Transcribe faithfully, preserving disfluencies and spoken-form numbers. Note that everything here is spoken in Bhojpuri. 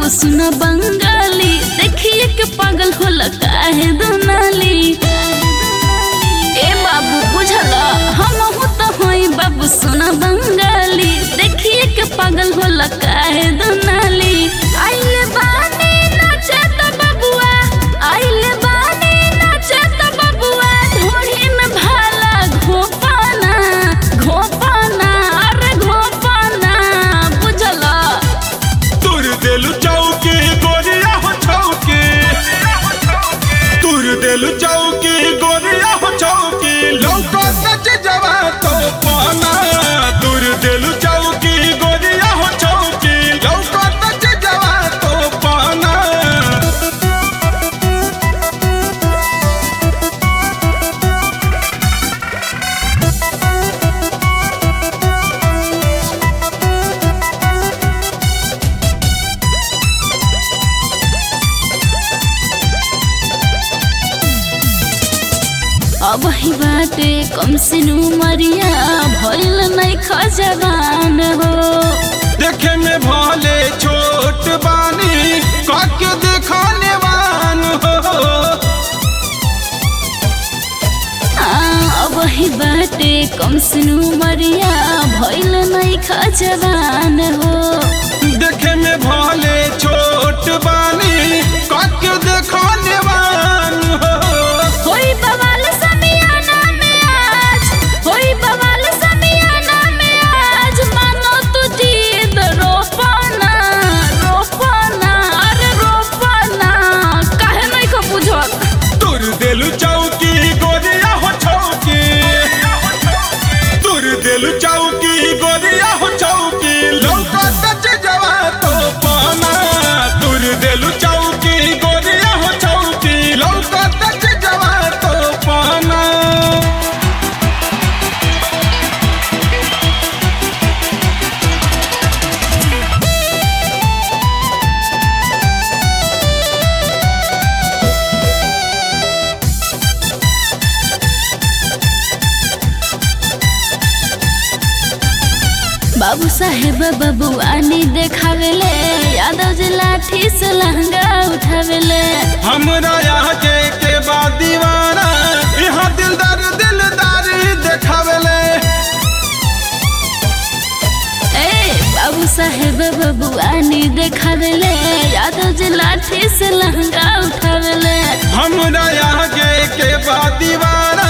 बाबू सुना बंगाली, देखिए के पागल होला काहे दुनाली। ए बाबू बुझला हम हो तो होई बाबू सुना बंगाली, देखिए के पागल होला काहे दुनाली। आइले बानी नाचे तो बबुआ, आइले बानी नाचे तो बबुआ, ढोढ़ी में भाला घोपाना घोपाना अरे घोपाना बुझला। तुर देलु चौकी गोरिया हो चौकी, तुर देलु चौकी गोरिया हो चौकी, लौका सच जवा तो पाना। तुर देलु चौकी गोरिया हो चौकी, लौका सच जवा तो पाना। अब ही बाटे कम सिनु मरिया, भइल नहीं खजवान हो। देखे में भले छोट बानी, काके देखाने वान हो। हाँ, अब ही बाटे कम सिनु मरिया, भइल नहीं खजवान हो। देखे में भले छोट बानी, काके देखाने वान हो। होई बवाल समियाना में आज, होई बवाल समियाना में आज, मानो तू जीद रोपना रोपना अरे रोपना, काहे नहीं को बुझत। तुर देलु चौकी गोरिया हो चौकी, तुर देलु चौकी गोरिया हो चौकी, लौका सच जवा तो पाना। तुर देलु चौकी गोरिया हो चौकी, लौका सच जवा तो पाना। बाबू साहेब बबुआनी देखावेले, यादव जी लाठी से लहंगा उठावेले। हमरा यहाँ के के बाद दीवाना, यहाँ दिलदार दिलदारी देखावेले। ए बाबू साहेब बबुआनी देखावेले, यादव जी लाठी से लहंगा उठावेले। हमरा यहाँ के के बाद दीवाना,